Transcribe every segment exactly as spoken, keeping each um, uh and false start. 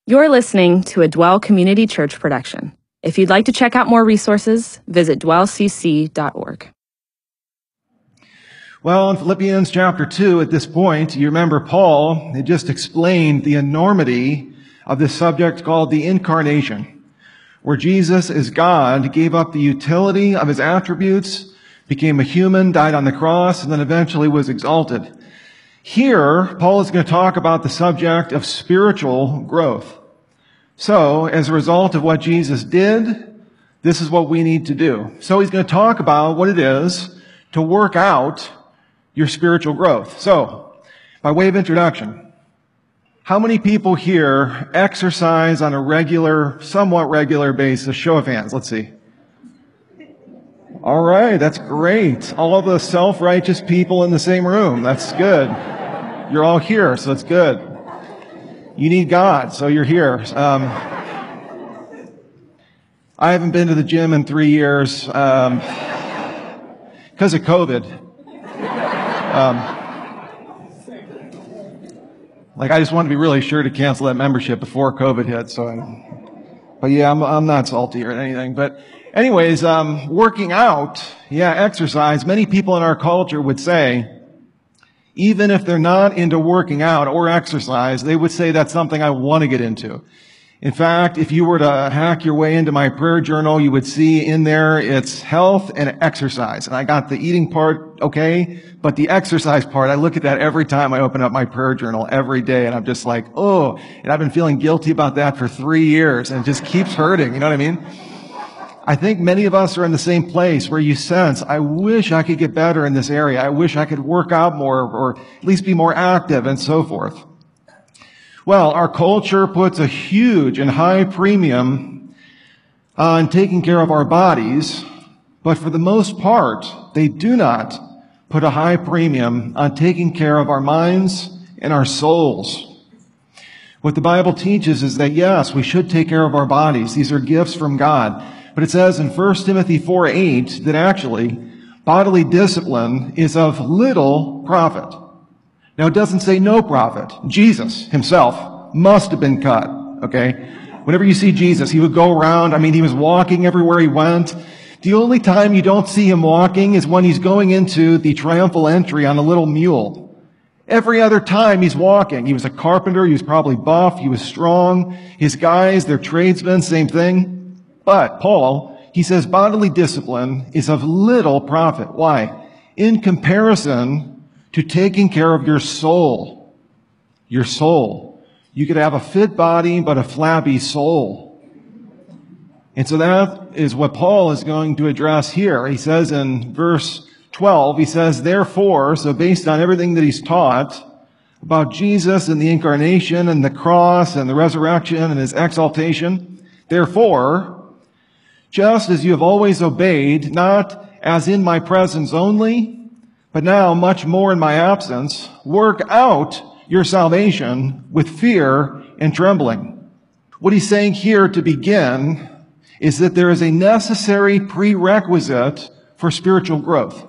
You're listening to a Dwell Community Church production. If you'd like to check out more resources, visit dwell c c dot org. Well, in Philippians chapter two, at this point, you remember Paul had just explained the enormity of this subject called the incarnation, where Jesus as God gave up the utility of his attributes, became a human, died on the cross, and then eventually was exalted. Here, Paul is going to talk about the subject of spiritual growth. So, as a result of what Jesus did, this is what we need to do. So he's going to talk about what it is to work out your spiritual growth. So, by way of introduction, how many people here exercise on a regular, somewhat regular basis? Show of hands. Let's see. All right, that's great. All the self-righteous people in the same room. That's good. You're all here, so it's good. You need God, so you're here. Um, I haven't been to the gym in three years um, because of COVID. Um, like, I just wanted to be really sure to cancel that membership before COVID hit. So, I, but yeah, I'm, I'm not salty or anything. But anyways, um, working out, yeah, exercise. Many people in our culture would say, even if they're not into working out or exercise, they would say that's something I want to get into. In fact, if you were to hack your way into my prayer journal, you would see in there it's health and exercise. And I got the eating part okay, but the exercise part, I look at that every time I open up my prayer journal every day, and I'm just like, oh, and I've been feeling guilty about that for three years, and it just keeps hurting. You know what I mean? I think many of us are in the same place where you sense, I wish I could get better in this area. I wish I could work out more or at least be more active and so forth. Well, our culture puts a huge and high premium on taking care of our bodies, but for the most part, they do not put a high premium on taking care of our minds and our souls. What the Bible teaches is that, yes, we should take care of our bodies. These are gifts from God. But it says in First Timothy four eight that actually bodily discipline is of little profit. Now, it doesn't say no profit. Jesus himself must have been cut, okay? Whenever you see Jesus, he would go around. I mean, he was walking everywhere he went. The only time you don't see him walking is when he's going into the triumphal entry on a little mule. Every other time he's walking. He was a carpenter. He was probably buff. He was strong. His guys, they're tradesmen, same thing. But Paul, he says bodily discipline is of little profit. Why? In comparison to taking care of your soul. Your soul. You could have a fit body, but a flabby soul. And so that is what Paul is going to address here. He says in verse twelve, he says, therefore, so based on everything that he's taught about Jesus and the incarnation and the cross and the resurrection and his exaltation, therefore, just as you have always obeyed, not as in my presence only, but now much more in my absence, work out your salvation with fear and trembling. What he's saying here to begin is that there is a necessary prerequisite for spiritual growth.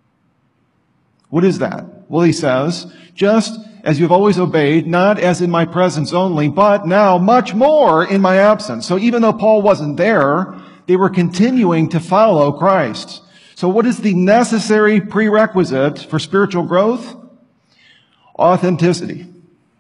What is that? Well, he says, just as you have always obeyed, not as in my presence only, but now much more in my absence. So even though Paul wasn't there, they were continuing to follow Christ. So what is the necessary prerequisite for spiritual growth? Authenticity.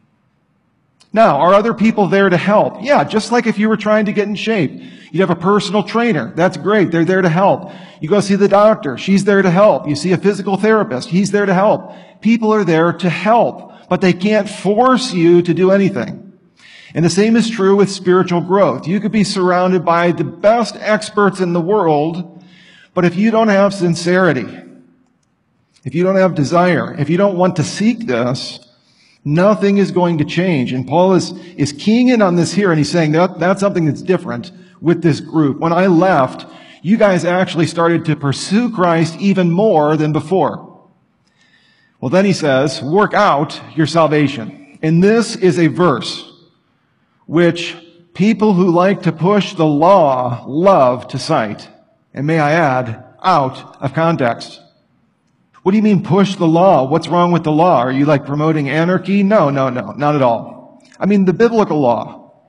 Now, are other people there to help? Yeah, just like if you were trying to get in shape. You have a personal trainer. That's great. They're there to help. You go see the doctor. She's there to help. You see a physical therapist. He's there to help. People are there to help, but they can't force you to do anything. And the same is true with spiritual growth. You could be surrounded by the best experts in the world, but if you don't have sincerity, if you don't have desire, if you don't want to seek this, nothing is going to change. And Paul is, is keying in on this here, and he's saying that that's something that's different with this group. When I left, you guys actually started to pursue Christ even more than before. Well, then he says, work out your salvation. And this is a verse which people who like to push the law love to cite. And may I add, out of context. What do you mean push the law? What's wrong with the law? Are you like promoting anarchy? No, no, no, not at all. I mean the biblical law.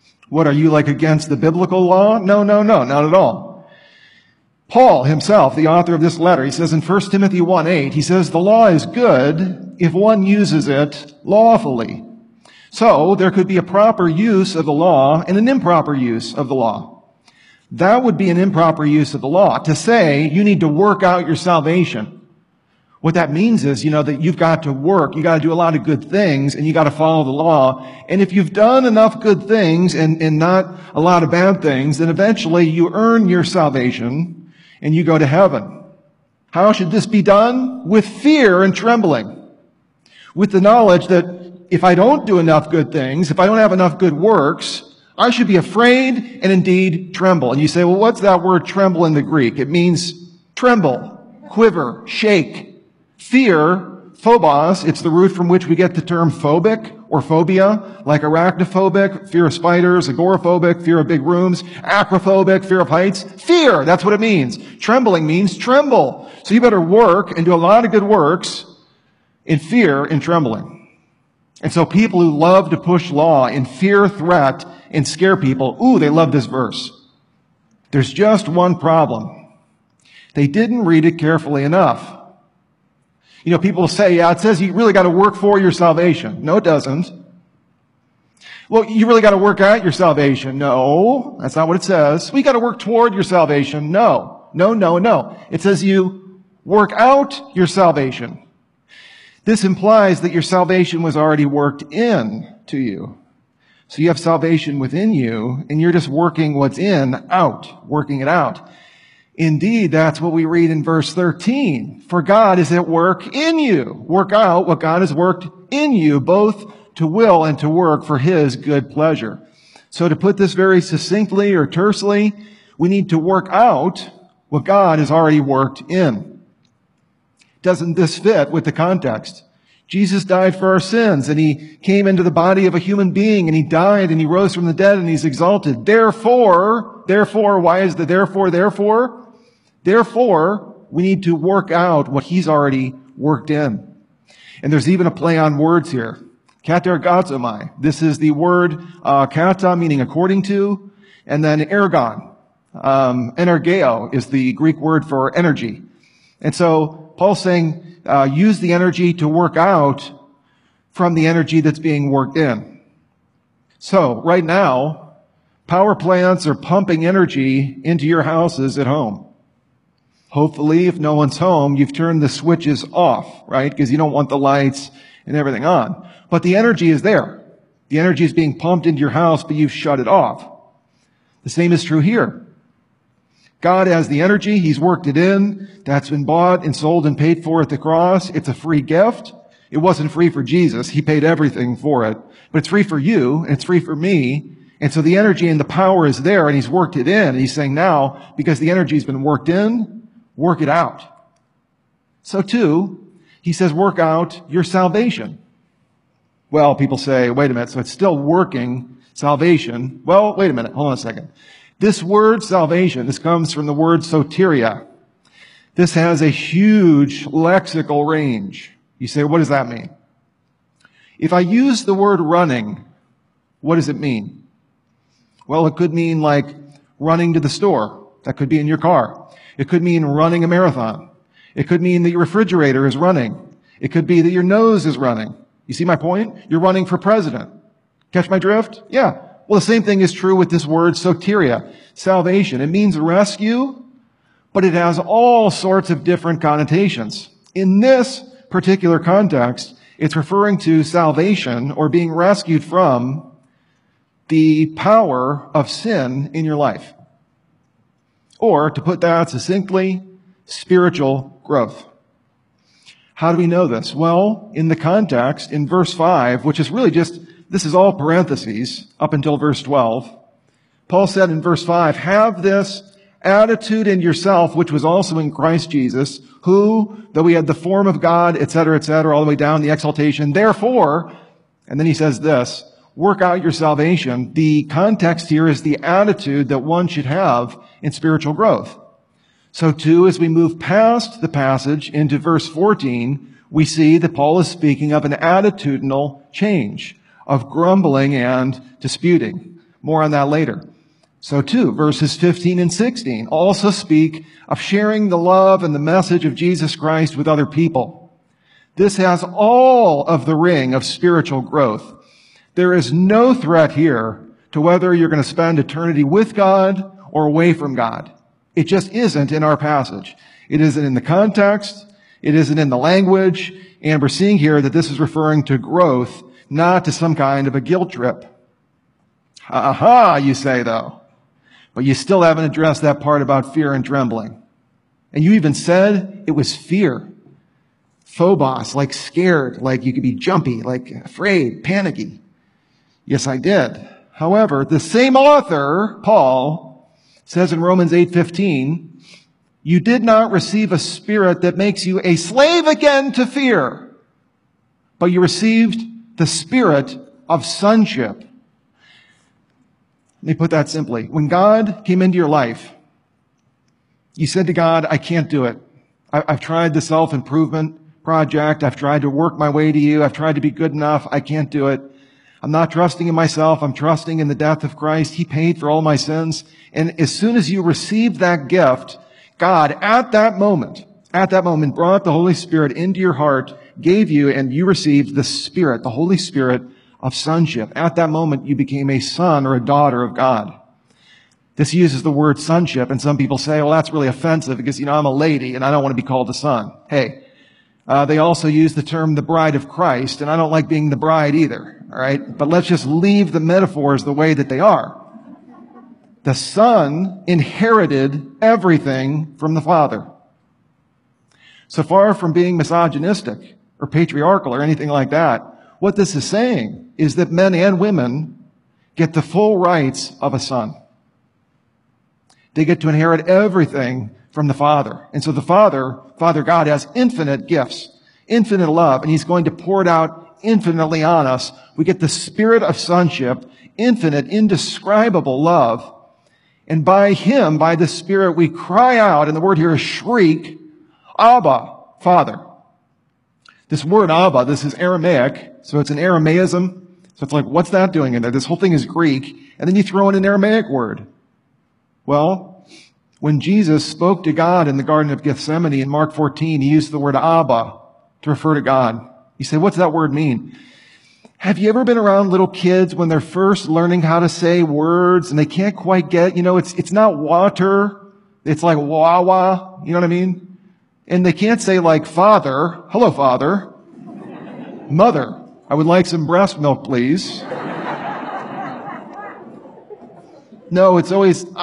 What, are you like against the biblical law? No, no, no, not at all. Paul himself, the author of this letter, he says in First Timothy one eight, he says, the law is good if one uses it lawfully. So there could be a proper use of the law and an improper use of the law. That would be an improper use of the law, to say you need to work out your salvation. What that means is, you know, that you've got to work, you got to do a lot of good things, and you got to follow the law. And if you've done enough good things and, and not a lot of bad things, then eventually you earn your salvation and you go to heaven. How should this be done? With fear and trembling. With the knowledge that if I don't do enough good things, if I don't have enough good works, I should be afraid and indeed tremble. And you say, well, what's that word tremble in the Greek? It means tremble, quiver, shake. Fear, phobos, it's the root from which we get the term phobic or phobia, like arachnophobic, fear of spiders, agoraphobic, fear of big rooms, acrophobic, fear of heights. Fear, that's what it means. Trembling means tremble. So you better work and do a lot of good works in fear and trembling. And so people who love to push law in fear, threat, and scare people, ooh, they love this verse. There's just one problem. They didn't read it carefully enough. You know, people say, yeah, it says you really got to work for your salvation. No, it doesn't. Well, you really got to work out your salvation. No, that's not what it says. We got to work toward your salvation. No, no, no, no. It says you work out your salvation. This implies that your salvation was already worked in to you. So you have salvation within you, and you're just working what's in out, working it out. Indeed, that's what we read in verse thirteen. For God is at work in you. Work out what God has worked in you, both to will and to work for His good pleasure. So to put this very succinctly or tersely, we need to work out what God has already worked in. Doesn't this fit with the context? Jesus died for our sins, and He came into the body of a human being, and He died, and He rose from the dead, and He's exalted. Therefore, therefore, why is the therefore, therefore? Therefore, we need to work out what He's already worked in. And there's even a play on words here. Katergazomai. This is the word uh, kata, meaning according to, and then ergon. Um, energeo is the Greek word for energy. And so Paul's saying, uh, use the energy to work out from the energy that's being worked in. So right now, power plants are pumping energy into your houses at home. Hopefully, if no one's home, you've turned the switches off, right? Because you don't want the lights and everything on. But the energy is there. The energy is being pumped into your house, but you've shut it off. The same is true here. God has the energy. He's worked it in. That's been bought and sold and paid for at the cross. It's a free gift. It wasn't free for Jesus. He paid everything for it. But it's free for you, and it's free for me. And so the energy and the power is there, and He's worked it in. And He's saying now, because the energy's been worked in, work it out. So too, He says, work out your salvation. Well, people say, wait a minute, so it's still working salvation. Well, wait a minute, hold on a second. This word salvation, this comes from the word soteria. This has a huge lexical range. You say, what does that mean? If I use the word running, what does it mean? Well, it could mean like running to the store. That could be in your car. It could mean running a marathon. It could mean that your refrigerator is running. It could be that your nose is running. You see my point? You're running for president. Catch my drift? Yeah. Well, the same thing is true with this word soteria, salvation. It means rescue, but it has all sorts of different connotations. In this particular context, it's referring to salvation or being rescued from the power of sin in your life. Or, to put that succinctly, spiritual growth. How do we know this? Well, in the context, in verse five, which is really just, this is all parentheses up until verse twelve. Paul said in verse five, have this attitude in yourself, which was also in Christ Jesus, who, though He had the form of God, et cetera, et cetera, all the way down the exaltation, therefore, and then he says this, work out your salvation. The context here is the attitude that one should have in spiritual growth. So too, as we move past the passage into verse fourteen, we see that Paul is speaking of an attitudinal change, of grumbling and disputing. More on that later. So too, verses fifteen and sixteen also speak of sharing the love and the message of Jesus Christ with other people. This has all of the ring of spiritual growth. There is no threat here to whether you're going to spend eternity with God or away from God. It just isn't in our passage. It isn't in the context. It isn't in the language. And we're seeing here that this is referring to growth, not to some kind of a guilt trip. Aha, you say, though. But you still haven't addressed that part about fear and trembling. And you even said it was fear. Phobos, like scared, like you could be jumpy, like afraid, panicky. Yes, I did. However, the same author, Paul, says in Romans eight fifteen, you did not receive a spirit that makes you a slave again to fear, but you received the spirit of sonship. Let me put that simply. When God came into your life, you said to God, I can't do it. I've tried the self-improvement project. I've tried to work my way to you. I've tried to be good enough. I can't do it. I'm not trusting in myself. I'm trusting in the death of Christ. He paid for all my sins. And as soon as you received that gift, God, at that moment, at that moment, brought the Holy Spirit into your heart, gave you, and you received the Spirit, the Holy Spirit of sonship. At that moment, you became a son or a daughter of God. This uses the word sonship, and some people say, well, that's really offensive because, you know, I'm a lady and I don't want to be called a son. Hey, uh, they also use the term the bride of Christ, and I don't like being the bride either, all right? But let's just leave the metaphors the way that they are. The Son inherited everything from the Father. So far from being misogynistic or patriarchal or anything like that, what this is saying is that men and women get the full rights of a son. They get to inherit everything from the Father. And so the Father, Father God, has infinite gifts, infinite love, and He's going to pour it out infinitely on us. We get the spirit of sonship, infinite, indescribable love. And by Him, by the Spirit, we cry out, and the word here is shriek, Abba, Father. This word Abba, this is Aramaic, so it's an Aramaism. So it's like, what's that doing in there? This whole thing is Greek, and then you throw in an Aramaic word. Well, when Jesus spoke to God in the Garden of Gethsemane in Mark fourteen, He used the word Abba to refer to God. You say, what's that word mean? Have you ever been around little kids when they're first learning how to say words and they can't quite get, you know, it's it's not water, it's like wah-wah, you know what I mean? And they can't say like father, hello father, mother, I would like some breast milk, please. No, it's always, you're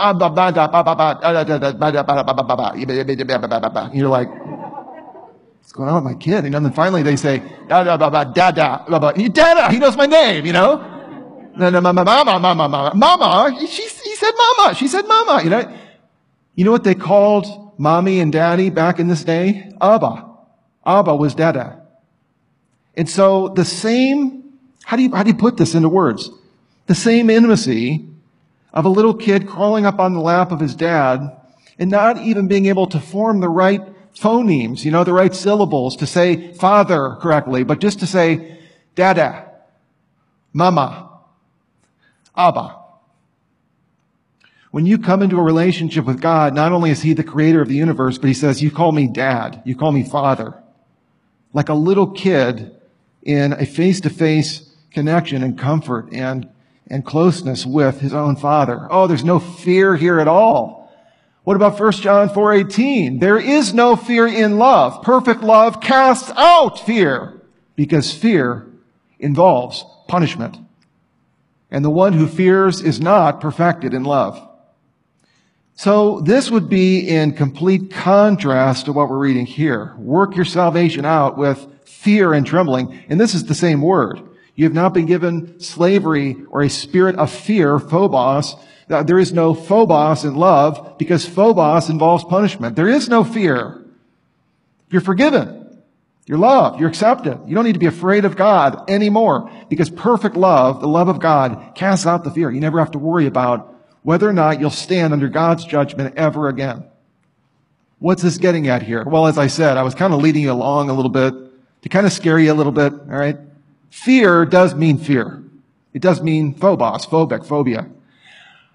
like, what's going on with my kid? And then finally they say, da da da da da da. Dada, he knows my name, you know? Mama, mama, mama, mama. She, he said mama. She said mama. You know, you know what they called mommy and daddy back in this day? Abba. Abba was dada. And so the same, how do you, how do you put this into words? The same intimacy of a little kid crawling up on the lap of his dad and not even being able to form the right phonemes, you know, the right syllables to say father correctly, but just to say dada, mama, Abba. When you come into a relationship with God, not only is He the creator of the universe, but He says, you call me dad, you call me father. Like a little kid in a face-to-face connection and comfort and, and closeness with his own father. Oh, there's no fear here at all. What about First John four eighteen? There is no fear in love. Perfect love casts out fear, because fear involves punishment. And the one who fears is not perfected in love. So this would be in complete contrast to what we're reading here. Work your salvation out with fear and trembling. And this is the same word. You have not been given slavery or a spirit of fear, phobos. There is no phobos in love because phobos involves punishment. There is no fear. You're forgiven. You're loved. You're accepted. You don't need to be afraid of God anymore because perfect love, the love of God, casts out the fear. You never have to worry about whether or not you'll stand under God's judgment ever again. What's this getting at here? Well, as I said, I was kind of leading you along a little bit to kind of scare you a little bit, all right? Fear does mean fear. It does mean phobos, phobic, phobia.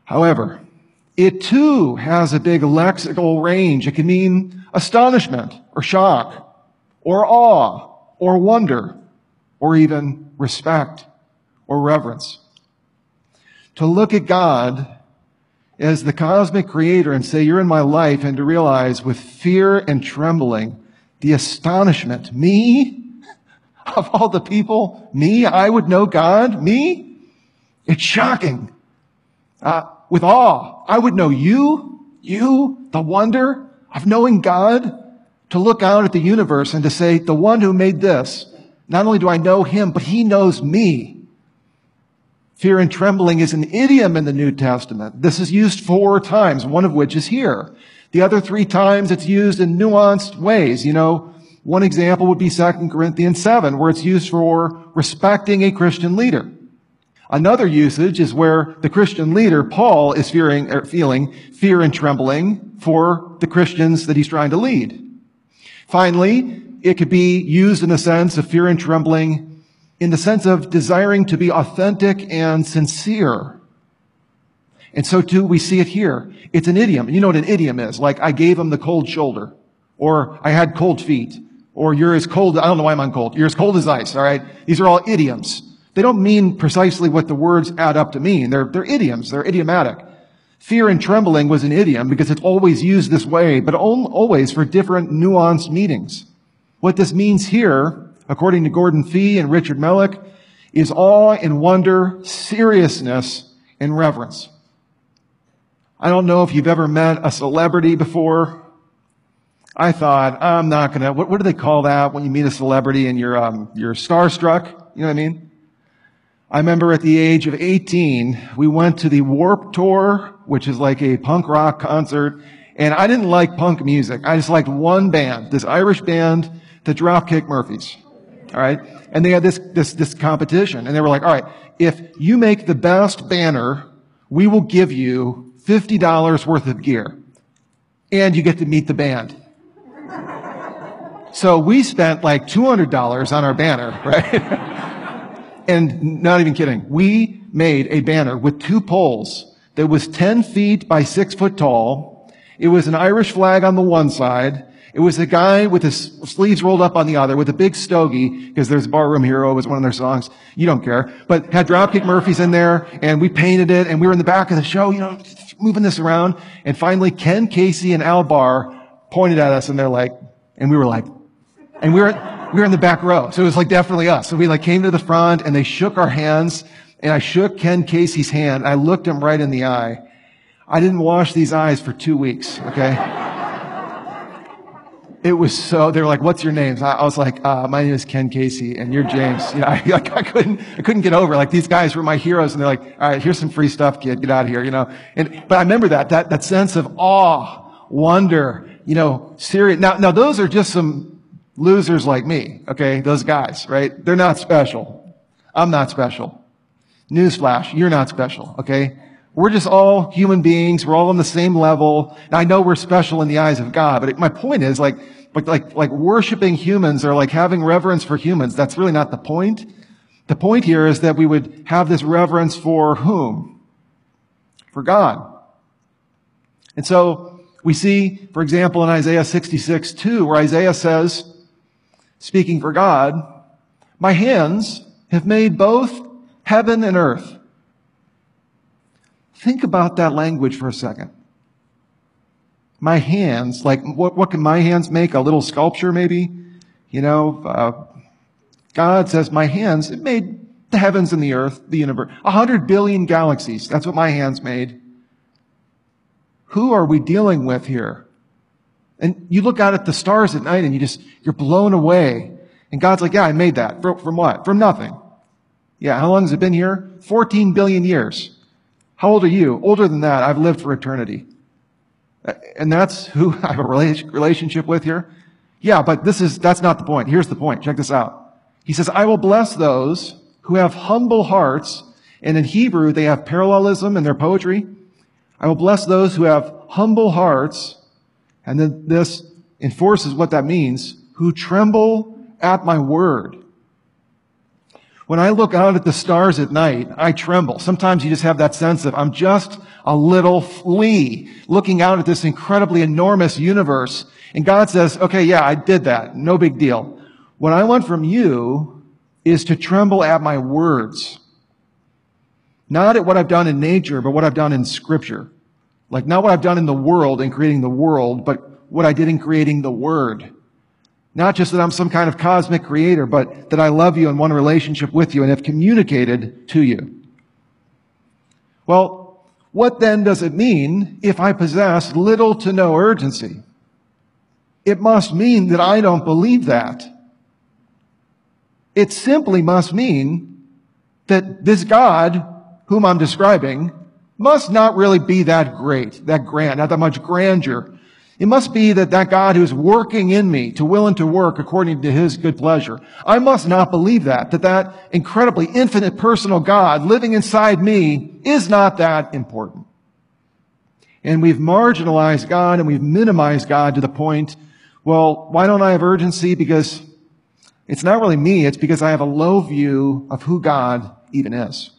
However, it too has a big lexical range. It can mean astonishment or shock or awe or wonder or even respect or reverence. To look at God as the cosmic creator and say, you're in my life, and to realize with fear and trembling, the astonishment, me, of all the people, me, I would know God, me? It's shocking. Uh, with awe, I would know you, you, the wonder of knowing God, to look out at the universe and to say, the one who made this, not only do I know him, but he knows me. Fear and trembling is an idiom in the New Testament. This is used four times, one of which is here. The other three times it's used in nuanced ways. You know, one example would be Second Corinthians seven, where it's used for respecting a Christian leader. Another usage is where the Christian leader, Paul, is fearing, or feeling fear and trembling for the Christians that he's trying to lead. Finally, it could be used in a sense of fear and trembling in the sense of desiring to be authentic and sincere. And so too, we see it here. It's an idiom. You know what an idiom is? Like, I gave him the cold shoulder, or I had cold feet, or you're as cold, I don't know why I'm on cold. You're as cold as ice, all right? These are all idioms. They don't mean precisely what the words add up to mean. They're, they're idioms. They're idiomatic. Fear and trembling was an idiom because it's always used this way, but always for different nuanced meanings. What this means here, according to Gordon Fee and Richard Mellick, is awe and wonder, seriousness and reverence. I don't know if you've ever met a celebrity before. I thought, I'm not gonna, what, what do they call that when you meet a celebrity and you're, um, you're starstruck? You know what I mean? I remember at the age of eighteen, we went to the Warped Tour, which is like a punk rock concert, and I didn't like punk music. I just liked one band, this Irish band, the Dropkick Murphys. All right. And they had this, this, this competition, and they were like, all right, if you make the best banner, we will give you fifty dollars worth of gear, and you get to meet the band. So we spent like two hundred dollars on our banner, right? And not even kidding. We made a banner with two poles that was ten feet by six foot tall. It was an Irish flag on the one side. It was a guy with his sleeves rolled up on the other with a big stogie, because there's Barroom Hero was one of their songs. You don't care. But had Dropkick Murphys in there, and we painted it, and we were in the back of the show, you know, moving this around. And finally, Ken Casey and Al Barr pointed at us, and they're like, and we were like, and we were, we were in the back row. So it was like definitely us. So we like came to the front, and they shook our hands, and I shook Ken Casey's hand. I looked him right in the eye. I didn't wash these eyes for two weeks, okay? It was so, they were like, what's your name? I, I was like, uh, my name is Ken Casey, and you're James. You know, I, I couldn't, I couldn't get over it. Like, these guys were my heroes, and they're like, all right, here's some free stuff, kid. Get out of here, you know. And, but I remember that, that, that sense of awe, wonder, you know, serious. Now, now those are just some losers like me, okay? Those guys, right? They're not special. I'm not special. Newsflash, you're not special, okay? We're just all human beings. We're all on the same level. Now, I know we're special in the eyes of God, but it, my point is, like, like, like, like worshiping humans or like having reverence for humans, that's really not the point. The point here is that we would have this reverence for whom? For God. And so we see, for example, in Isaiah sixty-six two, where Isaiah says, speaking for God, my hands have made both heaven and earth. Think about that language for a second. My hands, like what, what can my hands make? A little sculpture maybe? You know, uh, God says my hands, it made the heavens and the earth, the universe. A hundred billion galaxies. That's what my hands made. Who are we dealing with here? And you look out at the stars at night and you just, you're blown away. And God's like, yeah, I made that. From, from what? From nothing. Yeah, how long has it been here? fourteen billion years. How old are you? Older than that. I've lived for eternity. And that's who I have a relationship with here. Yeah, but this is, that's not the point. Here's the point. Check this out. He says, I will bless those who have humble hearts. And in Hebrew, they have parallelism in their poetry. I will bless those who have humble hearts. And then this enforces what that means. Who tremble at my word. When I look out at the stars at night, I tremble. Sometimes you just have that sense of, I'm just a little flea looking out at this incredibly enormous universe. And God says, okay, yeah, I did that. No big deal. What I want from you is to tremble at my words. Not at what I've done in nature, but what I've done in Scripture. Like not what I've done in the world in creating the world, but what I did in creating the Word. Not just that I'm some kind of cosmic creator, but that I love you and want a relationship with you and have communicated to you. Well, what then does it mean if I possess little to no urgency? It must mean that I don't believe that. It simply must mean that this God whom I'm describing must not really be that great, that grand, not that much grandeur. It must be that that God who's working in me to will and to work according to his good pleasure. I must not believe that, that that incredibly infinite personal God living inside me is not that important. And we've marginalized God and we've minimized God to the point, well, why don't I have urgency? Because it's not really me, it's because I have a low view of who God even is.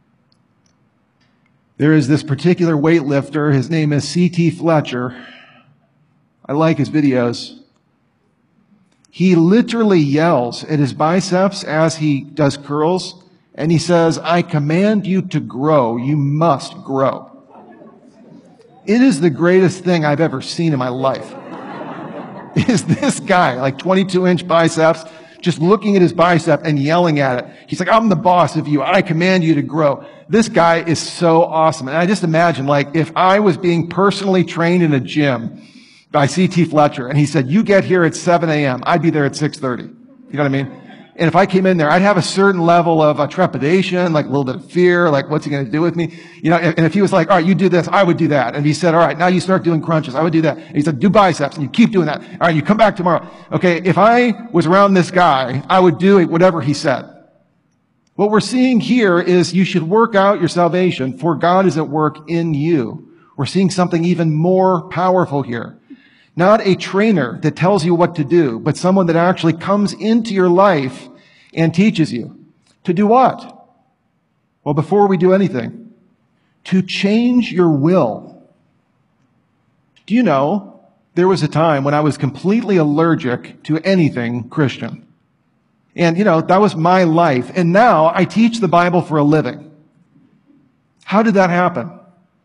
There is this particular weightlifter, his name is C T Fletcher. I like his videos. He literally yells at his biceps as he does curls, and he says, I command you to grow. You must grow. It is the greatest thing I've ever seen in my life. Is this guy, like twenty-two inch biceps, just looking at his bicep and yelling at it. He's like, I'm the boss of you. I command you to grow. This guy is so awesome. And I just imagine, like, if I was being personally trained in a gym by C T Fletcher, and he said, you get here at seven a.m., I'd be there at six thirty. You know what I mean? And if I came in there, I'd have a certain level of uh, trepidation, like a little bit of fear, like what's he going to do with me? You know, and, and if he was like, all right, you do this, I would do that. And he said, all right, now you start doing crunches, I would do that. And he said, do biceps, and you keep doing that. All right, you come back tomorrow. Okay, if I was around this guy, I would do whatever he said. What we're seeing here is you should work out your salvation, for God is at work in you. We're seeing something even more powerful here. Not a trainer that tells you what to do, but someone that actually comes into your life and teaches you. To do what? Well, before we do anything, to change your will. Do you know, there was a time when I was completely allergic to anything Christian. And, you know, that was my life. And now I teach the Bible for a living. How did that happen?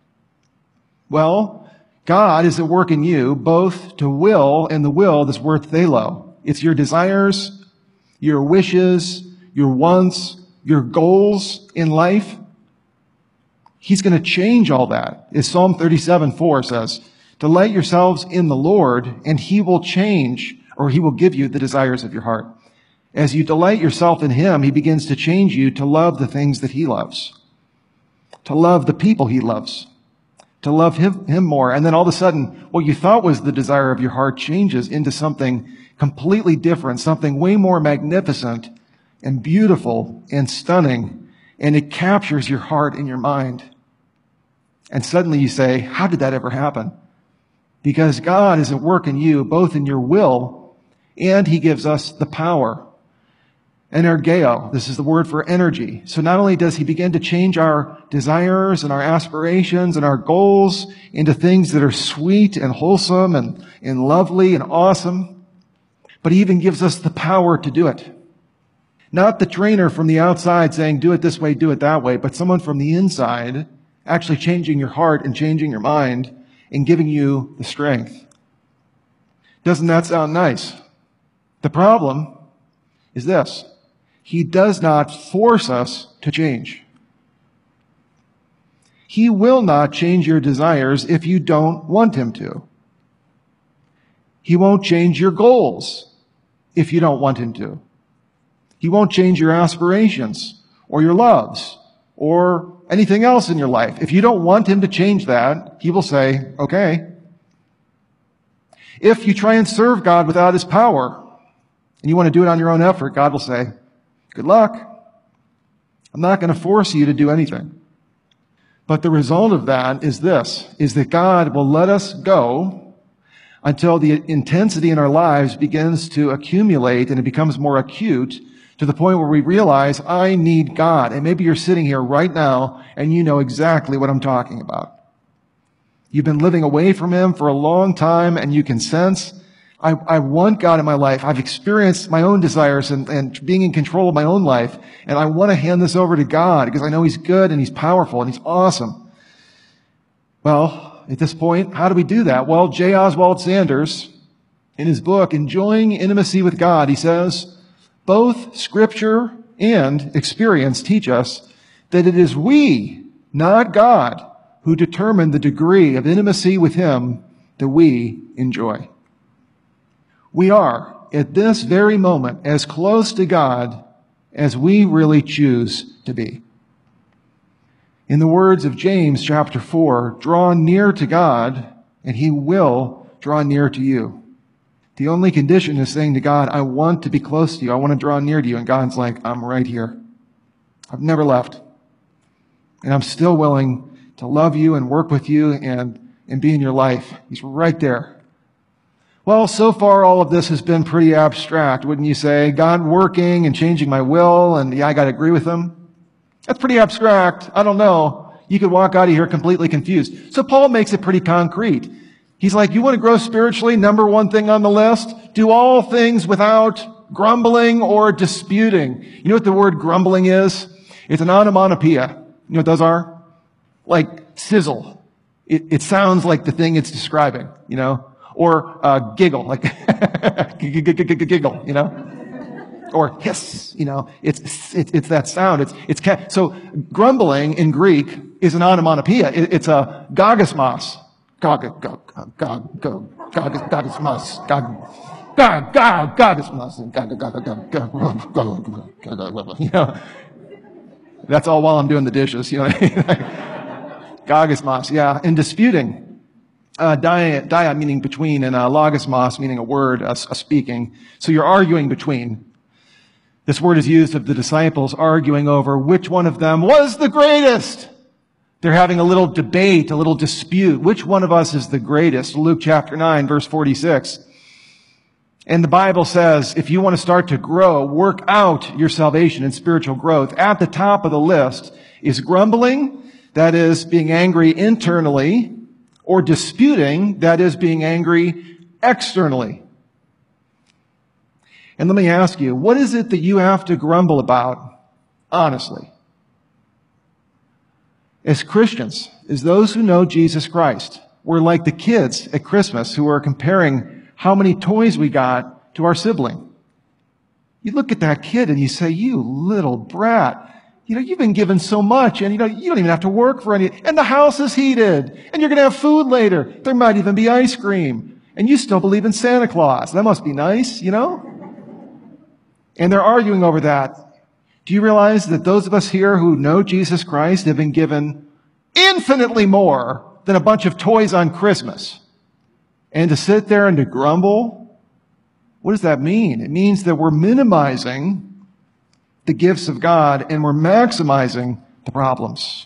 Well, God is at work in you, both to will and the will that's worth thelo. It's your desires, your wishes, your wants, your goals in life. He's going to change all that. As Psalm thirty-seven four says, delight yourselves in the Lord, and he will change, or he will give you the desires of your heart. As you delight yourself in him, he begins to change you to love the things that he loves, to love the people he loves, to love him, him more. And then all of a sudden, what you thought was the desire of your heart changes into something completely different, something way more magnificent and beautiful and stunning. And it captures your heart and your mind. And suddenly you say, how did that ever happen? Because God is at work in you, both in your will, and he gives us the power. Energeo, this is the word for energy. So not only does he begin to change our desires and our aspirations and our goals into things that are sweet and wholesome and, and lovely and awesome, but he even gives us the power to do it. Not the trainer from the outside saying, do it this way, do it that way, but someone from the inside actually changing your heart and changing your mind and giving you the strength. Doesn't that sound nice? The problem is this. He does not force us to change. He will not change your desires if you don't want him to. He won't change your goals if you don't want him to. He won't change your aspirations or your loves or anything else in your life. If you don't want him to change that, he will say, okay. If you try and serve God without his power and you want to do it on your own effort, God will say, good luck. I'm not going to force you to do anything. But the result of that is this, is that God will let us go until the intensity in our lives begins to accumulate and it becomes more acute to the point where we realize, I need God. And maybe you're sitting here right now and you know exactly what I'm talking about. You've been living away from Him for a long time, and you can sense, I, I want God in my life. I've experienced my own desires and, and being in control of my own life, and I want to hand this over to God because I know He's good and He's powerful and He's awesome. Well, at this point, how do we do that? Well, J. Oswald Sanders, in his book, Enjoying Intimacy with God, he says, both Scripture and experience teach us that it is we, not God, who determine the degree of intimacy with Him that we enjoy. We are, at this very moment, as close to God as we really choose to be. In the words of James chapter four, draw near to God, and He will draw near to you. The only condition is saying to God, I want to be close to you. I want to draw near to you. And God's like, I'm right here. I've never left. And I'm still willing to love you and work with you and, and be in your life. He's right there. Well, so far all of this has been pretty abstract, wouldn't you say? God working and changing my will, and yeah, I got to agree with Him. That's pretty abstract. I don't know. You could walk out of here completely confused. So Paul makes it pretty concrete. He's like, you want to grow spiritually? Number one thing on the list, do all things without grumbling or disputing. You know what the word grumbling is? It's an onomatopoeia. You know what those are? Like sizzle. It, it sounds like the thing it's describing, you know? Or uh, giggle, like giggle, you know? Or hiss, you know? It's it's, it's that sound. It's it's so grumbling in Greek is an onomatopoeia. It, it's a gagasmos. Gog, gog, gog, gog, gog, gagasmos, gog, gog, gog, gagasmos, gog, gog, gog, gog, gog, gog, you know? That's all while I'm doing the dishes, you know? Gagasmos, yeah. And disputing, uh, dia, dia meaning between, and uh, logismos meaning a word, a, a speaking. So you're arguing between. This word is used of the disciples arguing over which one of them was the greatest. They're having a little debate, a little dispute. Which one of us is the greatest? Luke chapter nine, verse forty-six. And the Bible says, if you want to start to grow, work out your salvation and spiritual growth, at the top of the list is grumbling, that is being angry internally, or disputing, that is being angry externally. And let me ask you, what is it that you have to grumble about, honestly? As Christians, as those who know Jesus Christ, we're like the kids at Christmas who are comparing how many toys we got to our sibling. You look at that kid and you say, you little brat, you know, you've been given so much, and you know, you don't even have to work for any, and the house is heated, and you're going to have food later. There might even be ice cream, and you still believe in Santa Claus. That must be nice, you know? And they're arguing over that. Do you realize that those of us here who know Jesus Christ have been given infinitely more than a bunch of toys on Christmas? And to sit there and to grumble, what does that mean? It means that we're minimizing the gifts of God and we're maximizing the problems.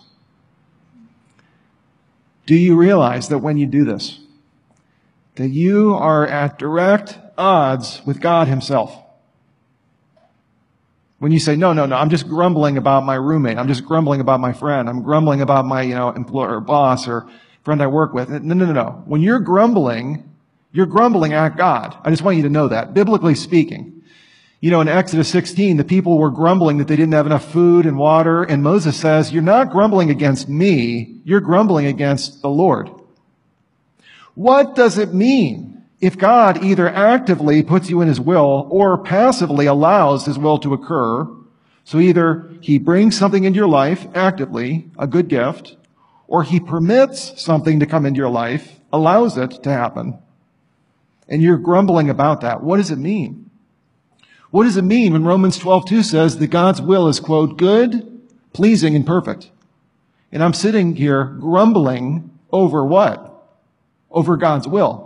Do you realize that when you do this, that you are at direct odds with God Himself? When you say, no, no, no, I'm just grumbling about my roommate. I'm just grumbling about my friend. I'm grumbling about my, you know, employer, or boss, or friend I work with. No, no, no, no. When you're grumbling, you're grumbling at God. I just want you to know that, biblically speaking. You know, in Exodus sixteen, the people were grumbling that they didn't have enough food and water. And Moses says, you're not grumbling against me. You're grumbling against the Lord. What does it mean if God either actively puts you in His will or passively allows His will to occur? So either He brings something into your life actively, a good gift, or He permits something to come into your life, allows it to happen, and you're grumbling about that. What does it mean? What does it mean when Romans twelve two says that God's will is, quote, good, pleasing, and perfect? And I'm sitting here grumbling over what? Over God's will.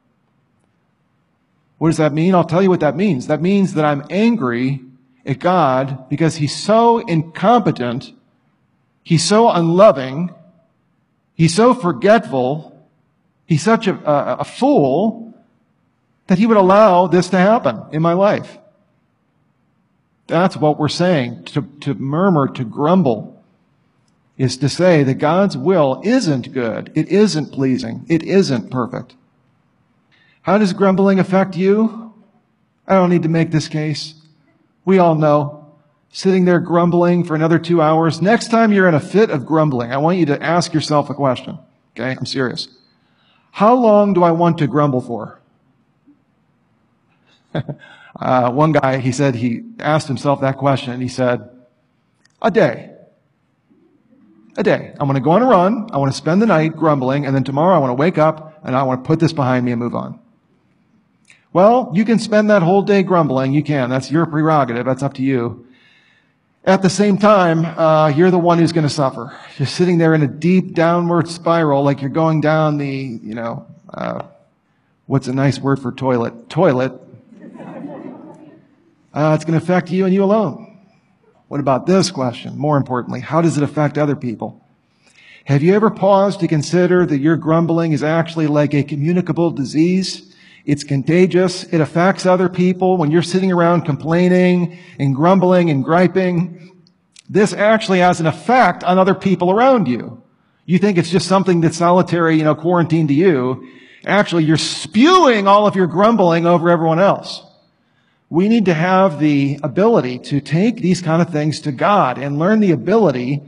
What does that mean? I'll tell you what that means. That means that I'm angry at God because He's so incompetent, He's so unloving, He's so forgetful, He's such a, a, a fool that He would allow this to happen in my life. That's what we're saying, to, to murmur, to grumble. is to say that God's will isn't good, it isn't pleasing, it isn't perfect. How does grumbling affect you? I don't need to make this case. We all know. Sitting there grumbling for another two hours. Next time you're in a fit of grumbling, I want you to ask yourself a question. Okay? I'm serious. How long do I want to grumble for? uh, one guy, he said, he asked himself that question, and he said, a day. A day. I want to go on a run. I want to spend the night grumbling, and then tomorrow I want to wake up, and I want to put this behind me and move on. Well, you can spend that whole day grumbling. You can. That's your prerogative. That's up to you. At the same time, uh, you're the one who's going to suffer. You're sitting there in a deep downward spiral, like you're going down the, you know, uh, what's a nice word for toilet? Toilet. Uh, it's going to affect you and you alone. What about this question? More importantly, how does it affect other people? Have you ever paused to consider that your grumbling is actually like a communicable disease? It's contagious. It affects other people. When you're sitting around complaining and grumbling and griping, this actually has an effect on other people around you. You think it's just something that's solitary, you know, quarantined to you. Actually, you're spewing all of your grumbling over everyone else. We need to have the ability to take these kind of things to God and learn the ability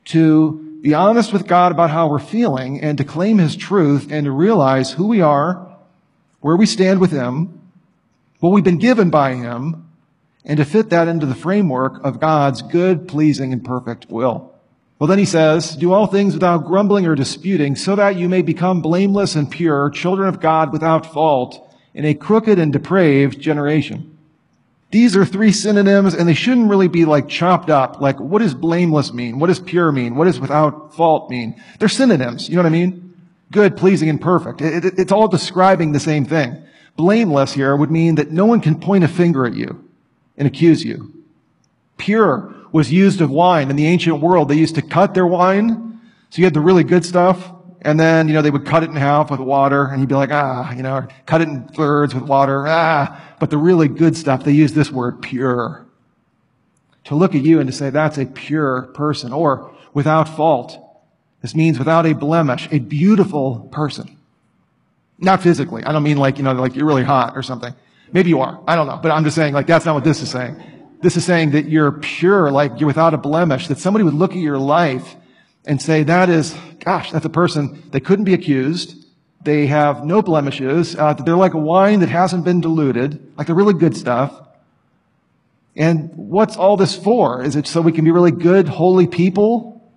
to be honest with God about how we're feeling and to claim His truth and to realize who we are, where we stand with Him, what we've been given by Him, and to fit that into the framework of God's good, pleasing, and perfect will. Well, then he says, do all things without grumbling or disputing, so that you may become blameless and pure, children of God without fault, in a crooked and depraved generation. These are three synonyms, and they shouldn't really be like chopped up. Like, what does blameless mean? What does pure mean? What does without fault mean? They're synonyms. You know what I mean? Good, pleasing, and perfect. It, it, it's all describing the same thing. Blameless here would mean that no one can point a finger at you and accuse you. Pure was used of wine. In the ancient world, they used to cut their wine. So you had the really good stuff, and then, you know, they would cut it in half with water, and you'd be like, ah, you know, or cut it in thirds with water, ah. But the really good stuff, they use this word, pure. To look at you and to say, that's a pure person, or without fault. This means without a blemish, a beautiful person. Not physically. I don't mean like, you know, like you're really hot or something. Maybe you are. I don't know. But I'm just saying, like, that's not what this is saying. This is saying that you're pure, like you're without a blemish, that somebody would look at your life and say, that is, gosh, that's a person, they couldn't be accused. They have no blemishes. Uh, they're like a wine that hasn't been diluted, like the really good stuff. And what's all this for? Is it so we can be really good, holy people?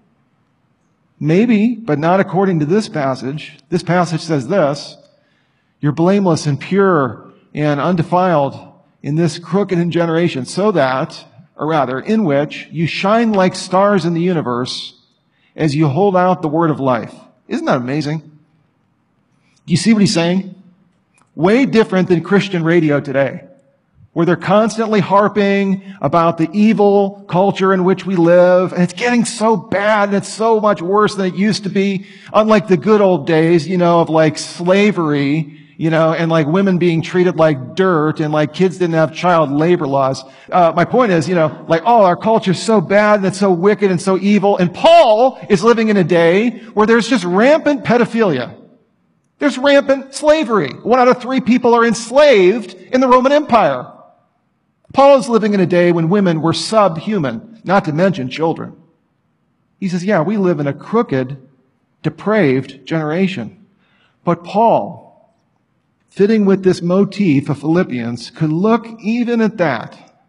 Maybe, but not according to this passage. This passage says this, you're blameless and pure and undefiled in this crooked generation, so that, or rather, in which you shine like stars in the universe as you hold out the word of life. Isn't that amazing? Do you see what he's saying? Way different than Christian radio today, where they're constantly harping about the evil culture in which we live, and it's getting so bad, and it's so much worse than it used to be, unlike the good old days, you know, of like slavery, you know, and like women being treated like dirt, and like kids didn't have child labor laws. Uh, my point is, you know, like, oh, our culture's so bad, and it's so wicked and so evil, and Paul is living in a day where there's just rampant pedophilia. There's rampant slavery. One out of three people are enslaved in the Roman Empire. Paul is living in a day when women were subhuman, not to mention children. He says, yeah, we live in a crooked, depraved generation. But Paul, fitting with this motif of Philippians, could look even at that.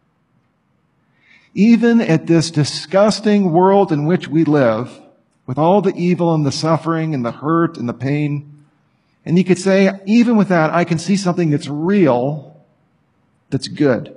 Even at this disgusting world in which we live, with all the evil and the suffering and the hurt and the pain. And he could say, even with that, I can see something that's real, that's good.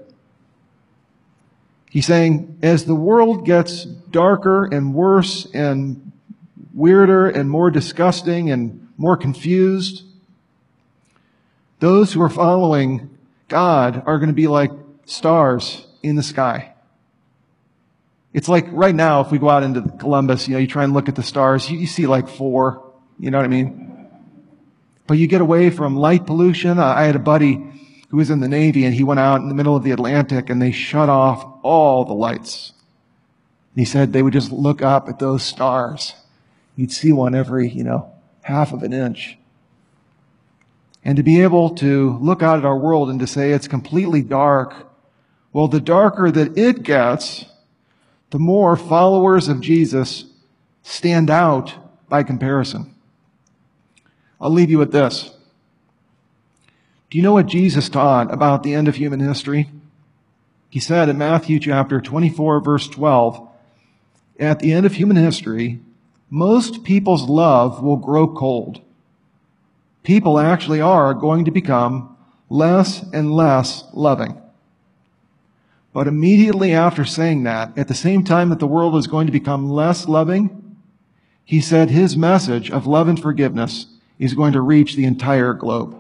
He's saying, as the world gets darker and worse and weirder and more disgusting and more confused, those who are following God are going to be like stars in the sky. It's like right now, if we go out into Columbus, you know, you try and look at the stars, you, you see like four, you know what I mean? But you get away from light pollution. I had a buddy who was in the Navy, and he went out in the middle of the Atlantic, and they shut off all the lights. And he said they would just look up at those stars. You'd see one every, you know, half of an inch. And to be able to look out at our world and to say it's completely dark, well, the darker that it gets, the more followers of Jesus stand out by comparison. I'll leave you with this. Do you know what Jesus taught about the end of human history? He said in Matthew chapter twenty-four, verse twelve, at the end of human history, most people's love will grow cold. People actually are going to become less and less loving. But immediately after saying that, at the same time that the world was going to become less loving, he said his message of love and forgiveness is going to reach the entire globe.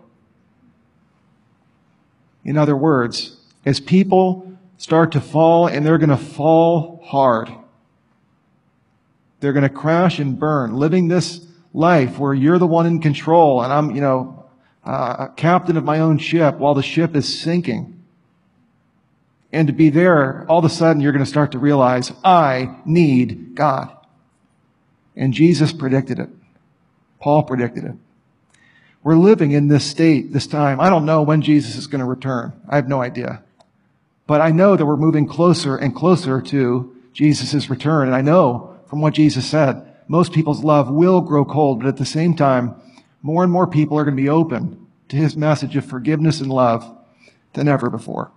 In other words, as people start to fall, and they're going to fall hard, they're going to crash and burn, living this life where you're the one in control and I'm, you know, uh, a captain of my own ship while the ship is sinking. And to be there, all of a sudden you're going to start to realize, I need God. And Jesus predicted it. Paul predicted it. We're living in this state, this time. I don't know when Jesus is going to return. I have no idea. But I know that we're moving closer and closer to Jesus' return. And I know from what Jesus said, most people's love will grow cold, but at the same time, more and more people are going to be open to his message of forgiveness and love than ever before.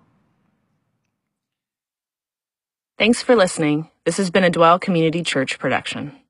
Thanks for listening. This has been a Dwell Community Church production.